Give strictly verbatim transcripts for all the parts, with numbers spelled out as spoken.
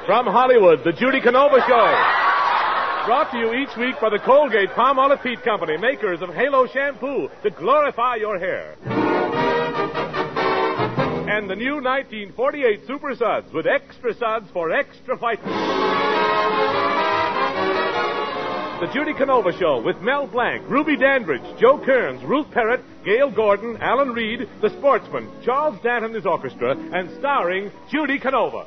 From Hollywood, the Judy Canova Show. Brought to you each week by the Colgate Palmolive Peet Company, makers of Halo Shampoo to glorify your hair. And the new nineteen forty-eight Super Suds with extra suds for extra whiteness. The Judy Canova Show with Mel Blanc, Ruby Dandridge, Joe Kearns, Ruth Perrott, Gail Gordon, Alan Reed, The Sportsman, Charles Dant and his orchestra, and starring Judy Canova.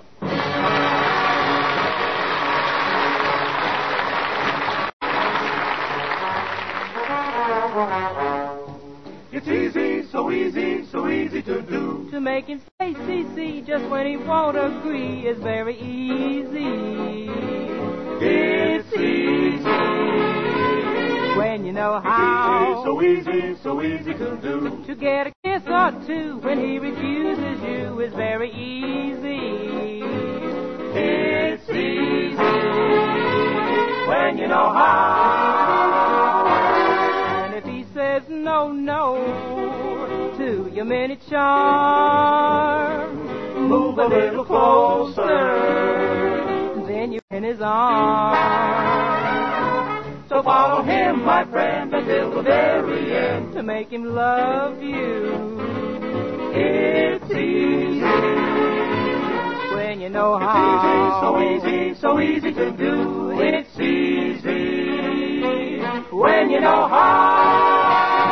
It's easy, so easy, so easy to do. To make him say C C just when he won't agree is very easy. It's easy. When you know how. It's easy, so easy, so easy to do. To get a kiss or two when he refuses you is very easy. It's easy. When you know how. And if he says no, no to your mini charm, move a little closer. Then you're in his arms. So follow him, my friend, until the very end. To make him love you. It's easy. When you know how. It's easy, so easy, so easy to do. It's easy. When you know how.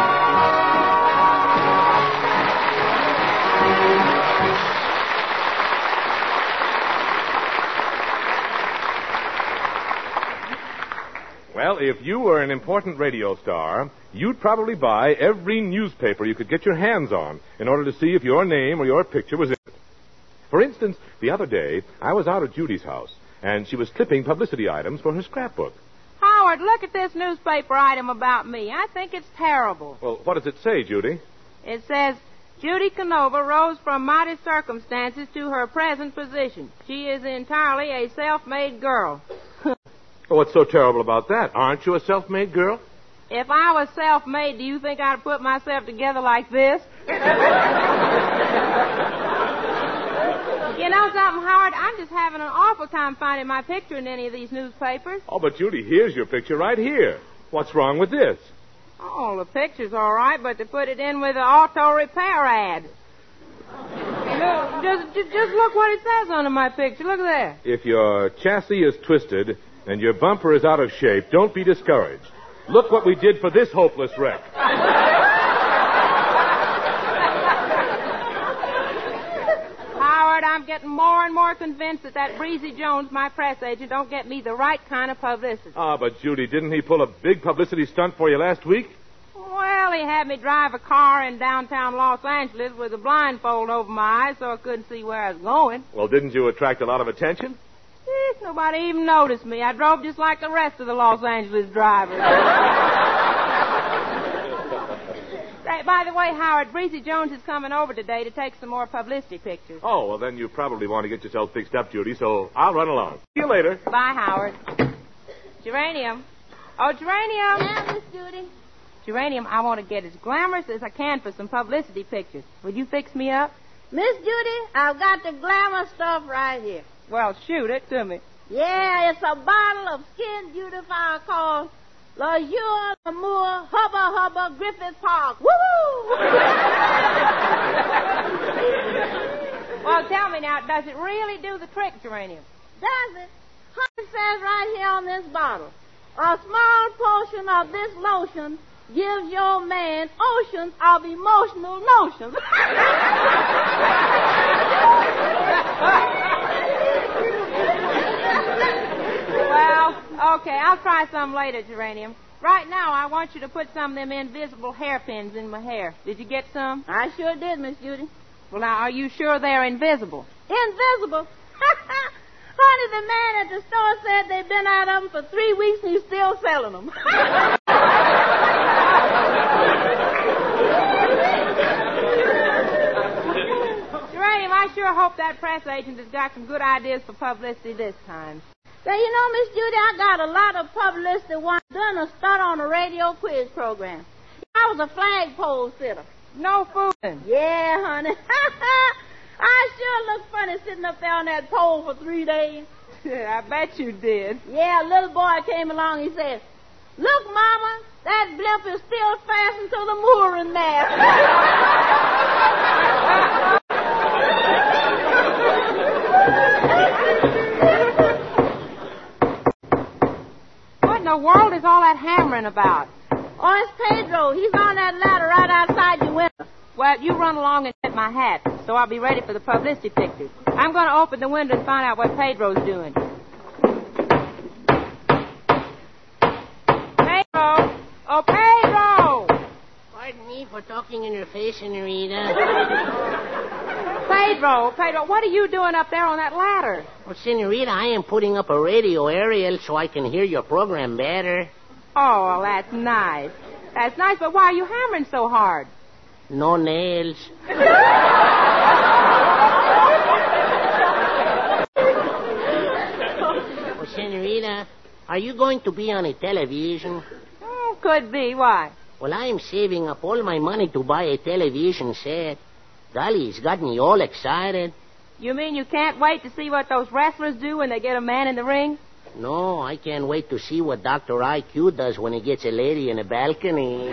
Well, if you were an important radio star, you'd probably buy every newspaper you could get your hands on in order to see if your name or your picture was in it. For instance, the other day, I was out at Judy's house, and she was clipping publicity items for her scrapbook. Howard, look at this newspaper item about me. I think it's terrible. Well, what does it say, Judy? It says, Judy Canova rose from mighty circumstances to her present position. She is entirely a self-made girl. Well, what's so terrible about that? Aren't you a self-made girl? If I was self-made, do you think I'd put myself together like this? You know something, Howard? I'm just having an awful time finding my picture in any of these newspapers. Oh, but Judy, here's your picture right here. What's wrong with this? Oh, the picture's all right, but to put it in with an auto repair ad. Look, just, just, just look what it says under my picture. Look there. If your chassis is twisted and your bumper is out of shape, don't be discouraged. Look what we did for this hopeless wreck. Howard, I'm getting more and more convinced that that Breezy Jones, my press agent, don't get me the right kind of publicity. Ah, but Judy, didn't he pull a big publicity stunt for you last week? Well, he had me drive a car in downtown Los Angeles with a blindfold over my eyes so I couldn't see where I was going. Well, didn't you attract a lot of attention? Eh, nobody even noticed me. I drove just like the rest of the Los Angeles drivers. Say, by the way, Howard, Breezy Jones is coming over today to take some more publicity pictures. Oh, well, then you probably want to get yourself fixed up, Judy, so I'll run along. See you later. Bye, Howard. Geranium. Oh, Geranium. Yeah, Miss Judy. Geranium, I want to get as glamorous as I can for some publicity pictures. Will you fix me up? Miss Judy, I've got the glamour stuff right here. Well, shoot it to me. Yeah, it's a bottle of skin beautifier called L'Azur L'amour Hubba Hubba Griffith Park. Woo-hoo! Well, tell me now, does it really do the trick, Geranium? Does it? It says right here on this bottle, a small portion of this lotion gives your man oceans of emotional notions. Well, okay, I'll try some later, Geranium. Right now, I want you to put some of them invisible hairpins in my hair. Did you get some? I sure did, Miss Judy. Well, now, are you sure they're invisible? Invisible? Honey, the man at the store said they've been out of them for three weeks and he's still selling them. Geranium, I sure hope that press agent has got some good ideas for publicity this time. Say, you know, Miss Judy, I got a lot of publicity once done a stunt on a radio quiz program. I was a flagpole sitter. No fooling. Yeah, honey. I sure look funny sitting up there on that pole for three days. I bet you did. Yeah, a little boy came along. He said, "Look, Mama, that blimp is still fastened to the mooring mast." What in the world is all that hammering about? Oh, it's Pedro. He's on that ladder right outside your window. Well, you run along and get my hat, so I'll be ready for the publicity pictures. I'm going to open the window and find out what Pedro's doing. Pedro! Oh, Pedro! Pardon me for talking in your face, Senorita. Pedro, Pedro, what are you doing up there on that ladder? Well, Senorita, I am putting up a radio aerial so I can hear your program better. Oh, well, that's nice. That's nice, but why are you hammering so hard? No nails. Well, Senorita, are you going to be on a television? Oh, could be. Why? Well, I am saving up all my money to buy a television set. Golly, it's got me all excited. You mean you can't wait to see what those wrestlers do when they get a man in the ring? No, I can't wait to see what Doctor I Q does when he gets a lady in a balcony.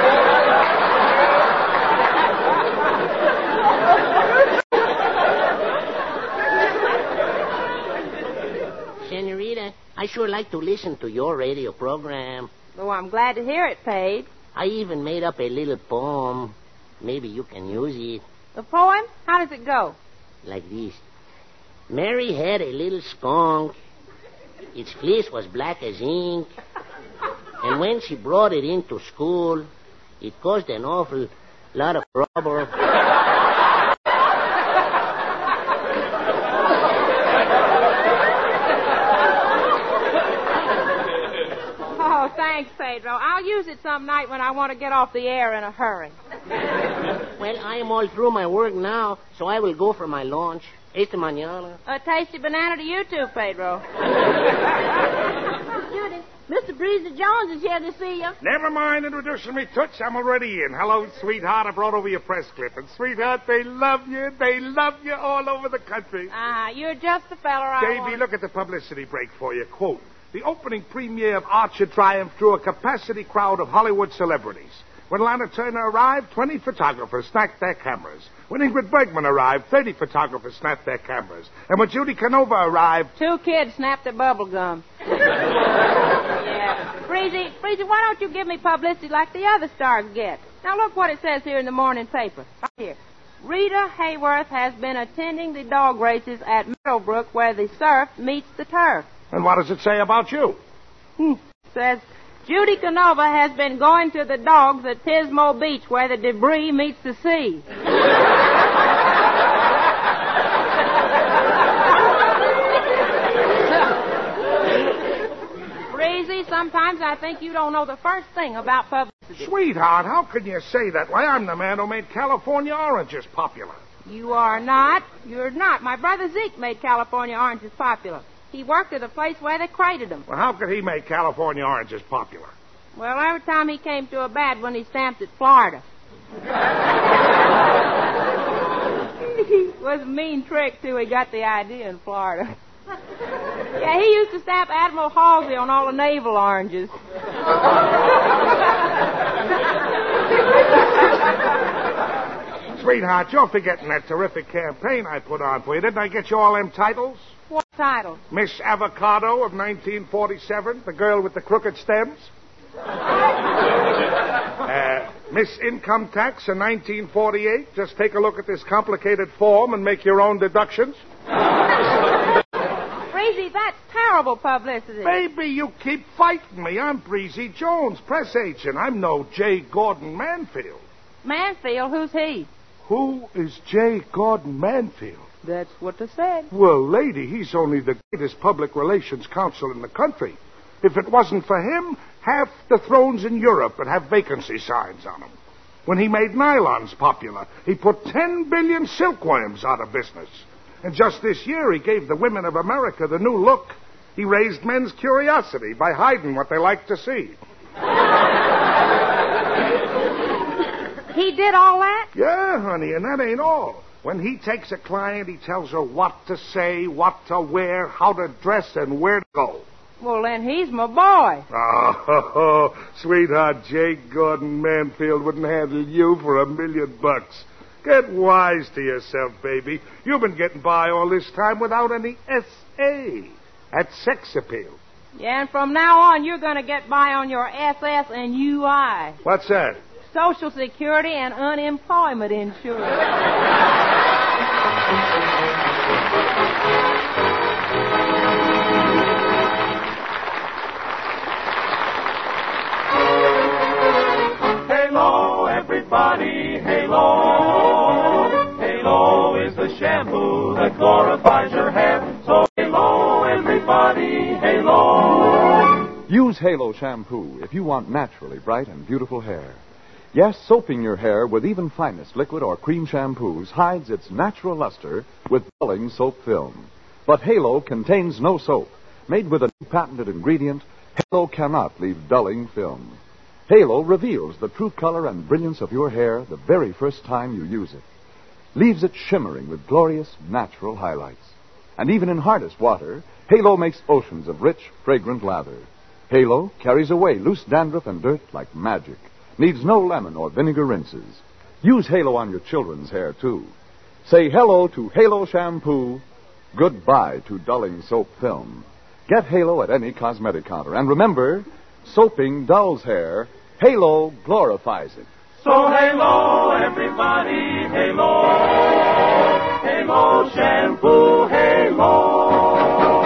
Senorita, I sure like to listen to your radio program. Oh, I'm glad to hear it, Paige. I even made up a little poem. Maybe you can use it. The poem? How does it go? Like this. Mary had a little skunk. Its fleece was black as ink. And when she brought it into school, it caused an awful lot of trouble. Oh, thanks, Pedro. I'll use it some night when I want to get off the air in a hurry. Well, I am all through my work now, so I will go for my lunch. Esta mañana. A tasty banana to you too, Pedro. Judy, Mister Breezy Jones is here to see you. Never mind introducing me, Toots. I'm already in. Hello, sweetheart. I brought over your press clip. And, sweetheart, they love you. They love you all over the country. Ah, uh, you're just the fella I Davy, want. look at the publicity break for you. Quote, the opening premiere of Archer triumphed through a capacity crowd of Hollywood celebrities. When Lana Turner arrived, twenty photographers snapped their cameras. When Ingrid Bergman arrived, thirty photographers snapped their cameras. And when Judy Canova arrived... Two kids snapped their bubble gum. Yeah. Breezy, Breezy, why don't you give me publicity like the other stars get? Now look what it says here in the morning paper. Right here. Rita Hayworth has been attending the dog races at Meadowbrook where the surf meets the turf. And what does it say about you? Hmm. It says... Judy Canova has been going to the dogs at Pismo Beach where the debris meets the sea. Breezy, sometimes I think you don't know the first thing about publicity. Sweetheart, how can you say that? Why, I'm the man who made California oranges popular. You are not. You're not. My brother Zeke made California oranges popular. He worked at a place where they crated them. Well, how could he make California oranges popular? Well, every time he came to a bad one, he stamped it Florida. It was a mean trick, too. He got the idea in Florida. Yeah, he used to stamp Admiral Halsey on all the naval oranges. Sweetheart, you're forgetting that terrific campaign I put on for you. Didn't I get you all them titles? What title? Miss Avocado of nineteen forty-seven, the girl with the crooked stems. uh, Miss Income Tax in nineteen forty-eight. Just take a look at this complicated form and make your own deductions. Breezy, that's terrible publicity. Baby, you keep fighting me. I'm Breezy Jones, press agent. I'm no J. Gordon Manfield. Manfield? Who's he? Who is J. Gordon Manfield? That's what they said. Well, lady, he's only the greatest public relations counsel in the country. If it wasn't for him, half the thrones in Europe would have vacancy signs on them. When he made nylons popular, he put ten billion silkworms out of business. And just this year, he gave the women of America the new look. He raised men's curiosity by hiding what they like to see. He did all that? Yeah, honey, and that ain't all. When he takes a client, he tells her what to say, what to wear, how to dress, and where to go. Well, then he's my boy. Oh, sweetheart, Jake Gordon Manfield wouldn't handle you for a million bucks. Get wise to yourself, baby. You've been getting by all this time without any S A. That's sex appeal. Yeah, and from now on, you're going to get by on your S S and U I. What's that? Social Security and unemployment insurance. Halo, everybody, Halo. Halo is the shampoo that glorifies your hair. So Halo, everybody, Halo. Use Halo shampoo if you want naturally bright and beautiful hair. Yes, soaping your hair with even finest liquid or cream shampoos hides its natural luster with dulling soap film. But Halo contains no soap. Made with a new patented ingredient, Halo cannot leave dulling film. Halo reveals the true color and brilliance of your hair the very first time you use it. Leaves it shimmering with glorious natural highlights. And even in hardest water, Halo makes oceans of rich, fragrant lather. Halo carries away loose dandruff and dirt like magic. Needs no lemon or vinegar rinses. Use Halo on your children's hair, too. Say hello to Halo shampoo. Goodbye to dulling soap film. Get Halo at any cosmetic counter. And remember, soaping dulls hair. Halo glorifies it. So Halo, everybody, Halo. Halo shampoo, Halo.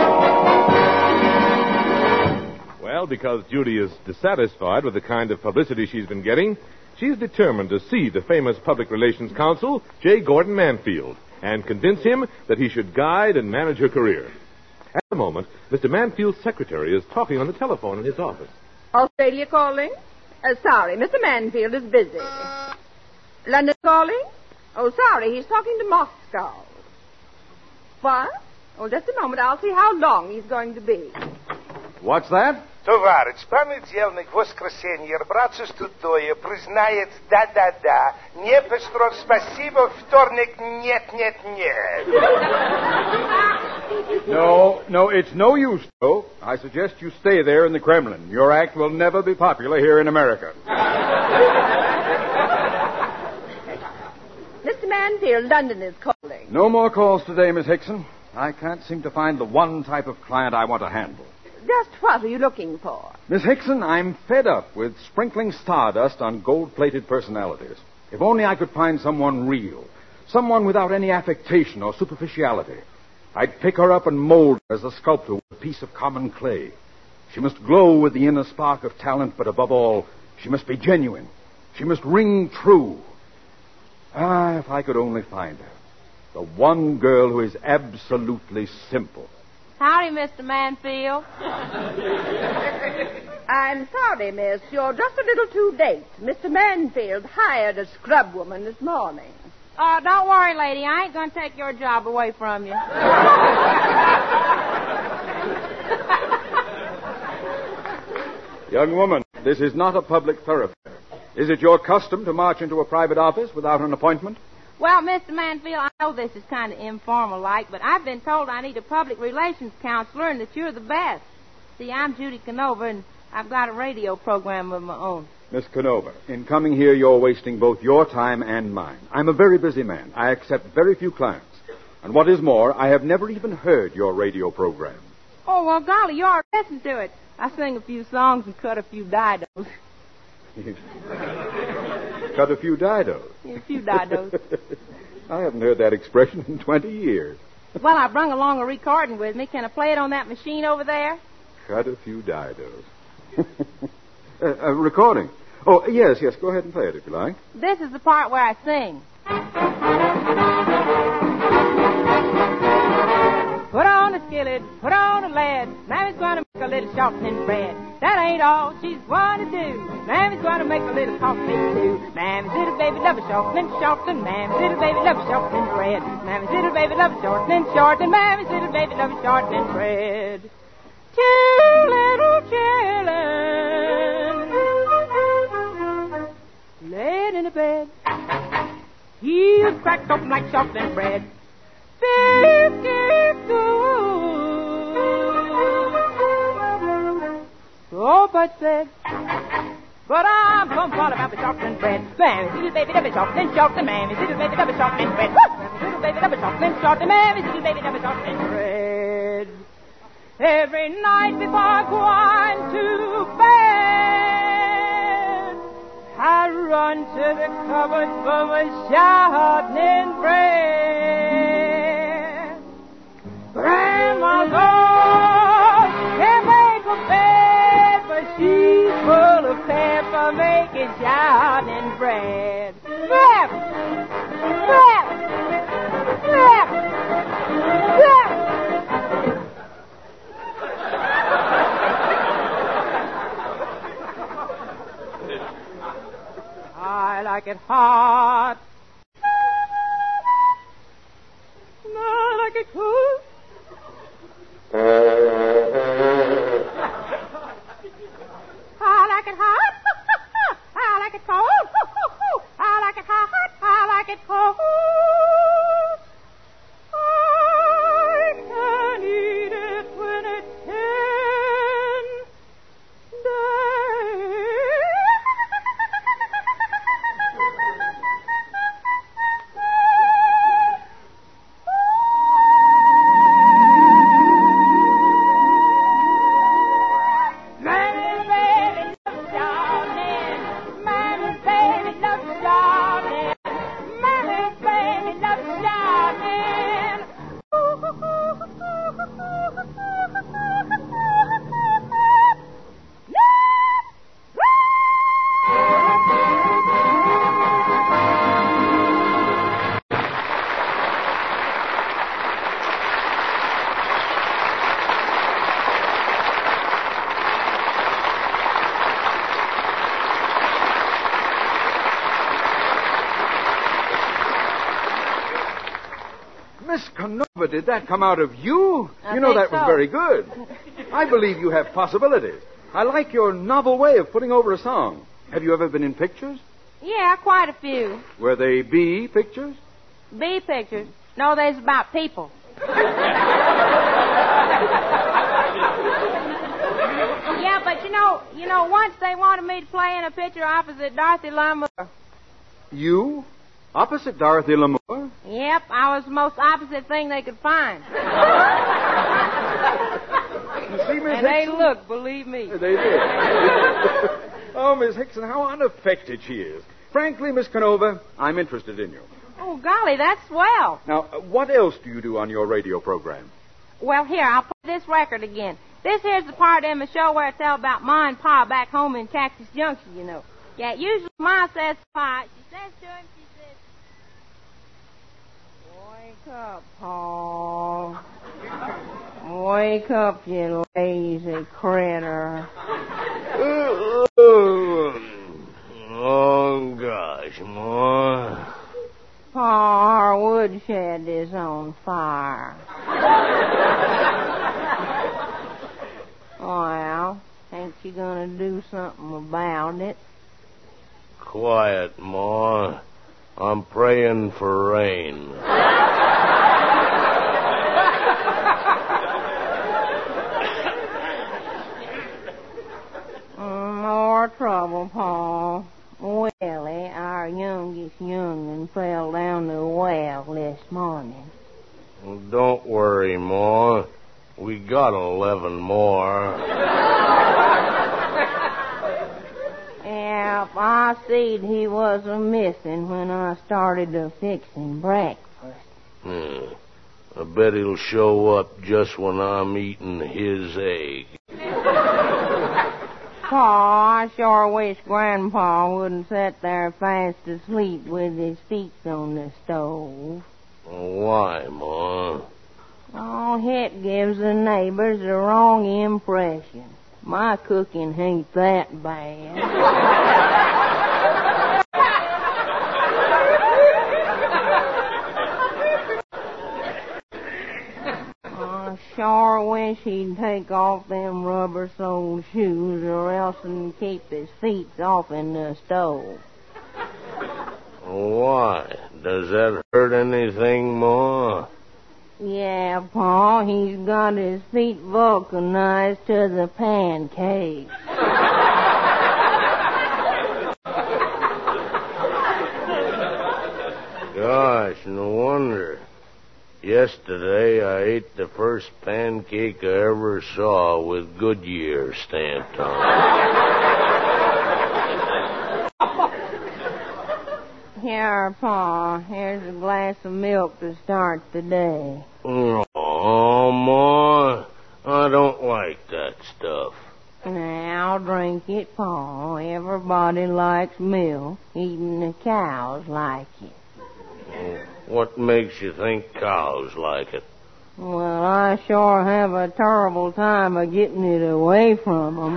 Well, because Judy is dissatisfied with the kind of publicity she's been getting, she's determined to see the famous public relations counsel, J. Gordon Manfield, and convince him that he should guide and manage her career. At the moment, Mister Manfield's secretary is talking on the telephone in his office. Australia calling? Uh, sorry, Mister Manfield is busy. London calling? Oh, sorry, he's talking to Moscow. What? Oh, just a moment. I'll see how long he's going to be. What's that? Товарищ, понедельник, воскресенье, братцы студоя, признает да-да-да, не пестров спасибо, вторник нет-нет-нет. No, no, it's no use, though. I suggest you stay there in the Kremlin. Your act will never be popular here in America. Mister Manfield, London is calling. No more calls today, Miss Hickson. I can't seem to find the one type of client I want to handle. Just what are you looking for? Miss Hickson, I'm fed up with sprinkling stardust on gold-plated personalities. If only I could find someone real, someone without any affectation or superficiality. I'd pick her up and mold her as a sculptor with a piece of common clay. She must glow with the inner spark of talent, but above all, she must be genuine. She must ring true. Ah, if I could only find her. The one girl who is absolutely simple. Howdy, Mister Manfield. I'm sorry, miss. You're just a little too late. Mister Manfield hired a scrub woman this morning. Uh, don't worry, lady. I ain't going to take your job away from you. Young woman, this is not a public thoroughfare. Is it your custom to march into a private office without an appointment? Well, Mister Manfield, I know this is kind of informal-like, but I've been told I need a public relations counselor and that you're the best. See, I'm Judy Canova, and I've got a radio program of my own. Miss Canova, in coming here, you're wasting both your time and mine. I'm a very busy man. I accept very few clients. And what is more, I have never even heard your radio program. Oh, well, golly, you ought to listen to it. I sing a few songs and cut a few didos. Cut a few didos. A few didos. I haven't heard that expression in twenty years. Well, I brung along a recording with me. Can I play it on that machine over there? Cut a few didos. uh, a recording? Oh, yes, yes. Go ahead and play it if you like. This is the part where I sing. Put on a skillet, put on a lead. Mammy's gonna make a little shortening bread. That ain't all she's gonna do. Mammy's gonna make a little coffee too. Mammy's little baby love a shortening, shortening. Mammy's little baby love a shortening bread. Mammy's little baby love a shortening, shortening. Mammy's little baby love a shortening bread. Two little children laid in a bed. He wheels cracked open like sharpened bread. So Bud said, but I'm plumb fond about the sharpened bread. Mammy's little baby never sharpened, sharpened, Mammy's little baby never sharpened bread. Mammy's little baby never sharpened, sharpened, Mammy's little baby never sharpened bread. Every night before I go on to bed, I run to the cupboard for my sharpening bread. Grandma's old can't make a bed, but she's full of pep for making sharpening bread. Pep! Pep! Pep! Pep! I like it hot. I like it cool. I like it hot. I like it cold. I like it hot. I like it cold. I can eat it when it's tender. Miss Canova, did that come out of you? I you know, think that was so. very good. I believe you have possibilities. I like your novel way of putting over a song. Have you ever been in pictures? Yeah, quite a few. Were they bee pictures? Bee pictures. No, there's about people. Yeah, but you know, you know, once they wanted me to play in a picture opposite Dorothy Lamour. You? Opposite Dorothy Lamour? Yep, I was the most opposite thing they could find. You see, Miss And they Hickson? look, believe me. They did. Oh, Miss Hickson, how unaffected she is. Frankly, Miss Canova, I'm interested in you. Oh, golly, that's swell. Now, uh, what else do you do on your radio program? Well, here, I'll play this record again. This here's the part in the show where I tell about Ma and Pa back home in Cactus Junction, you know. Yeah, usually Ma says to Pa, she says to him, she says, wake up, Pa. Wake up, you lazy critter. Oh, gosh, Ma. Pa, our woodshed is on fire. Well, ain't you gonna do something about it? Quiet, Ma. I'm praying for rain. More trouble, Pa. Willie, our youngest young'un, fell down the well this morning. Well, don't worry, Ma. We got eleven more. Yep, I seed he was a missing when I started a fixing breakfast. Hmm. I bet he'll show up just when I'm eating his egg. Pa, I sure wish Grandpa wouldn't sit there fast asleep with his feet on the stove. Why, Ma? Oh, it gives the neighbors the wrong impression. My cooking ain't that bad. I sure wish he'd take off them rubber-soled shoes or else and keep his feet off in the stove. Why? Does that hurt anything, Ma? Yeah, Pa, he's got his feet vulcanized to the pancake. Gosh, no wonder. Yesterday I ate the first pancake I ever saw with Goodyear stamped on it. Here, Pa, here's a glass of milk to start the day. Oh, Ma, I don't like that stuff. Now, drink it, Pa. Everybody likes milk. Even the cows like it. What makes you think cows like it? Well, I sure have a terrible time of getting it away from them.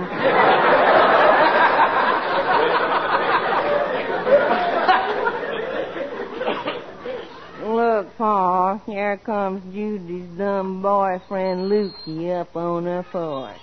Look, Pa, here comes Judy's dumb boyfriend Lukey up on the porch.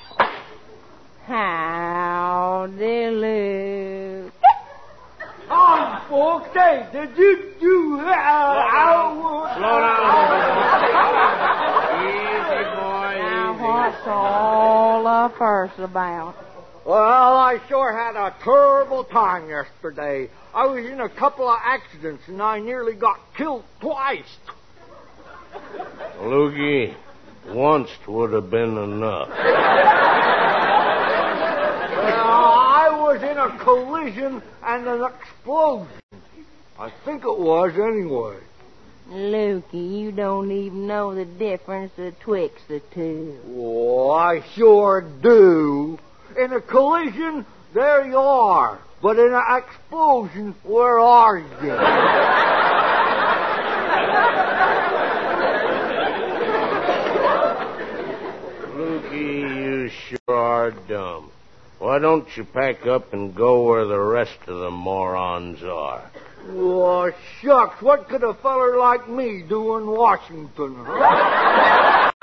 Howdy, Luke. Oh, folks, hey, did you do uh, I Slow down. Easy, boy. Now, Easy. what's all the fuss about? Well, I sure had a terrible time yesterday. I was in a couple of accidents, and I nearly got killed twice. Lukey, once would have been enough. I was in a collision and an explosion. I think it was, anyway. Lukey, you don't even know the difference betwixt the two. Oh, I sure do. In a collision, there you are. But in an explosion, where are you? Lukey, you sure are dumb. Why don't you pack up and go where the rest of the morons are? Oh, shucks, what could a feller like me do in Washington, huh?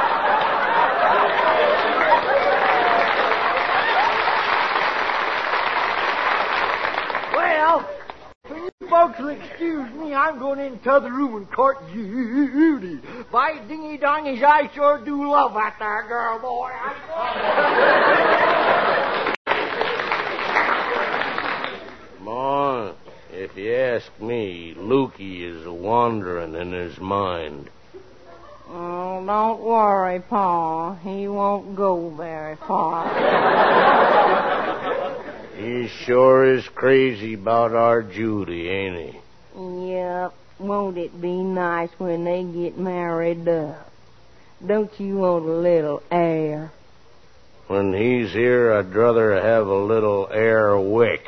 Well, if you folks will excuse me, I'm going into the other room and court Judy. By dingy dongies, I sure do love that there girl, boy. Ma, if you ask me, Lukey is wandering in his mind. Oh, don't worry, Pa. He won't go very far. He sure is crazy about our Judy, ain't he? Yep. Won't it be nice when they get married up? Don't you want a little air? When he's here, I'd rather have a little air wick.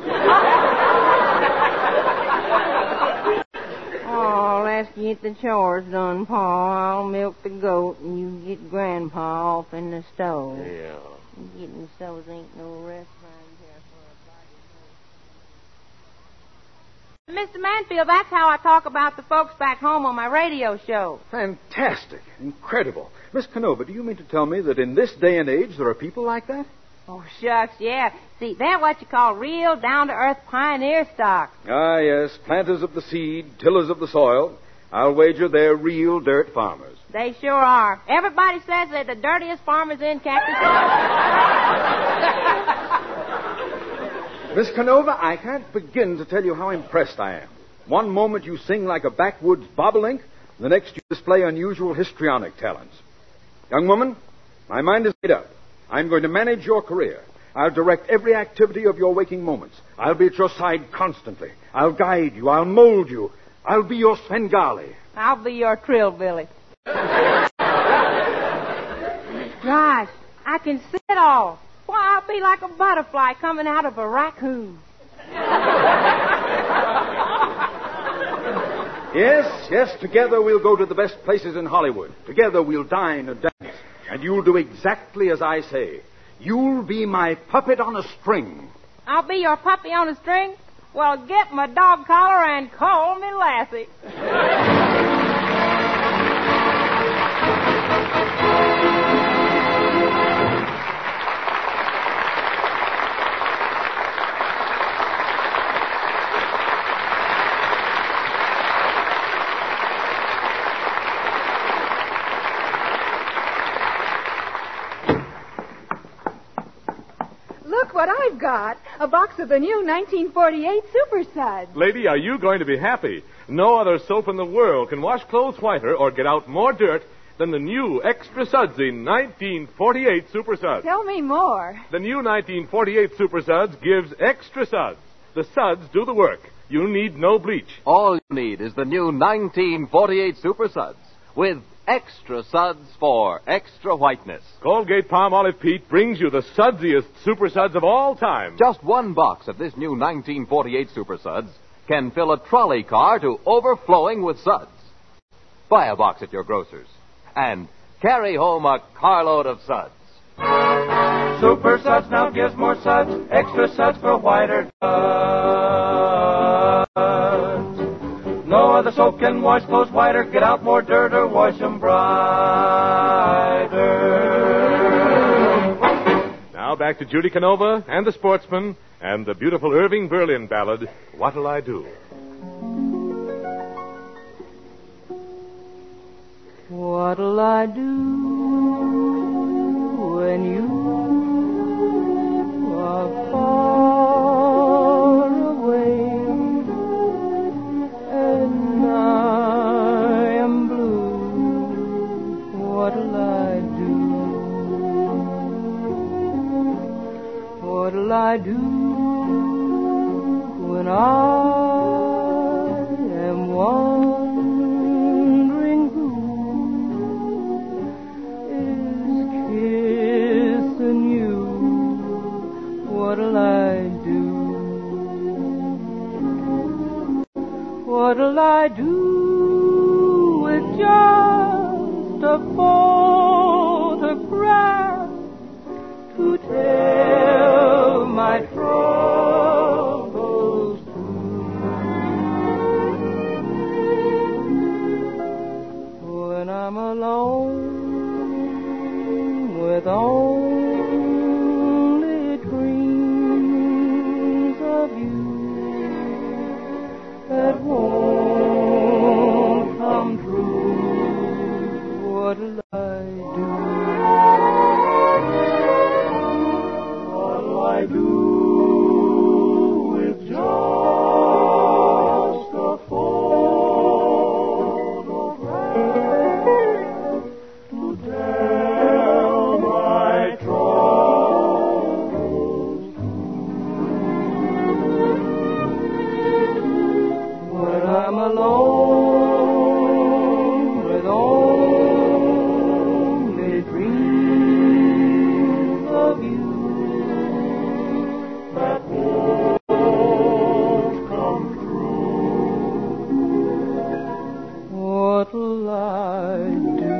Oh, let's get the chores done, Pa. I'll milk the goat and you get Grandpa off in the stove. Yeah. Getting so's ain't no rest around here for a body. Mister Manfield, that's how I talk about the folks back home on my radio show. Fantastic. Incredible. Miss Canova, do you mean to tell me that in this day and age there are people like that? Oh, shucks, yeah. See, they're what you call real down-to-earth pioneer stock. Ah, yes. Planters of the seed, tillers of the soil. I'll wager they're real dirt farmers. They sure are. Everybody says they're the dirtiest farmers in Cactus Miss Canova, I can't begin to tell you how impressed I am. One moment you sing like a backwoods bobolink, the next you display unusual histrionic talents. Young woman, my mind is made up. I'm going to manage your career. I'll direct every activity of your waking moments. I'll be at your side constantly. I'll guide you. I'll mold you. I'll be your Svengali. I'll be your Trillbilly. Gosh, I can see it all. Why, I'll be like a butterfly coming out of a raccoon. Yes, yes, together we'll go to the best places in Hollywood. Together we'll dine and dance. And you'll do exactly as I say. You'll be my puppet on a string. I'll be your puppy on a string? Well, get my dog collar and call me Lassie. look what I've got. A box of the new nineteen forty-eight Super Suds. Lady, are you going to be happy? No other soap in the world can wash clothes whiter or get out more dirt than the new Extra Sudsy nineteen forty-eight Super Suds. Tell me more. The new nineteen forty-eight Super Suds gives Extra Suds. The suds do the work. You need no bleach. All you need is the new nineteen forty-eight Super Suds with Extra Suds for extra whiteness. Colgate Palm Olive Peat brings you the sudsiest Super Suds of all time. Just one box of this new nineteen forty-eight Super Suds can fill a trolley car to overflowing with suds. Buy a box at your grocer's and carry home a carload of suds. Super Suds now gives more suds, extra suds for whiter suds. No other soap can wash clothes whiter, get out more dirt, or wash them brighter. Now back to Judy Canova and the Sportsman and the beautiful Irving Berlin ballad, What'll I Do? What'll I do when you are far away and I am blue? What'll I do? What'll I do when I am wandering who is kissing you? What'll I do? What'll I do with just a photograph to tell my troubles through? When I'm alone with only dreams of you that won't come true, what'll I do? What'll I do with just a photograph to tell my troubles when I'm alone with only dreams of you that won't come true? What'll I do?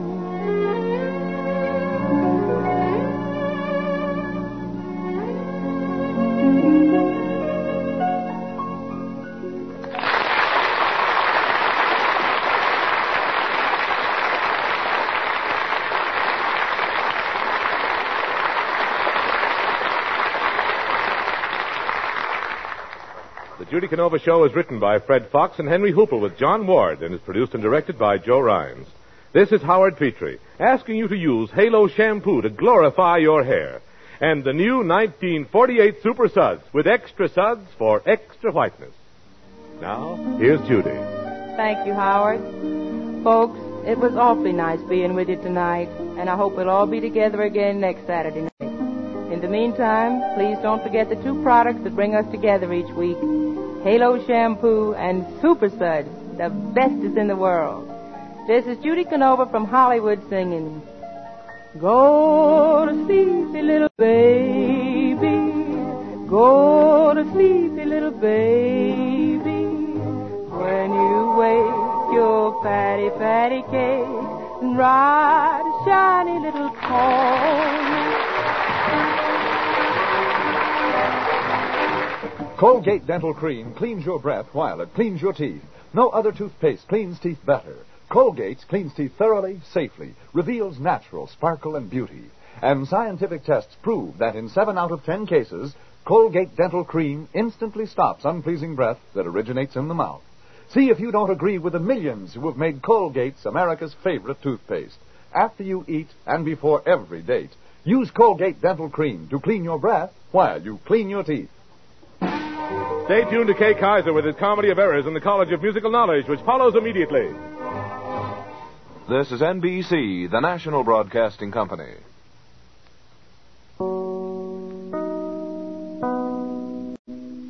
The Judy Canova Show is written by Fred Fox and Henry Hoople with John Ward and is produced and directed by Joe Rhines. This is Howard Petrie asking you to use Halo shampoo to glorify your hair and the new nineteen forty-eight Super Suds with extra suds for extra whiteness. Now, here's Judy. Thank you, Howard. Folks, it was awfully nice being with you tonight, and I hope we'll all be together again next Saturday night. In the meantime, please don't forget the two products that bring us together each week, Halo Shampoo and Super Suds, the bestest in the world. This is Judy Canova from Hollywood singing, go to sleep, little baby, go to sleep, little baby. When you wake your fatty, fatty cake and ride a shiny little pony. Colgate Dental Cream cleans your breath while it cleans your teeth. No other toothpaste cleans teeth better. Colgate cleans teeth thoroughly, safely, reveals natural sparkle and beauty. And scientific tests prove that in seven out of ten cases, Colgate Dental Cream instantly stops unpleasing breath that originates in the mouth. See if you don't agree with the millions who have made Colgate's America's favorite toothpaste. After you eat and before every date, Use Colgate Dental Cream to clean your breath while you clean your teeth. Stay tuned to Kay Kaiser with his Comedy of Errors in the College of Musical Knowledge, which follows immediately. This is N B C, the national broadcasting company.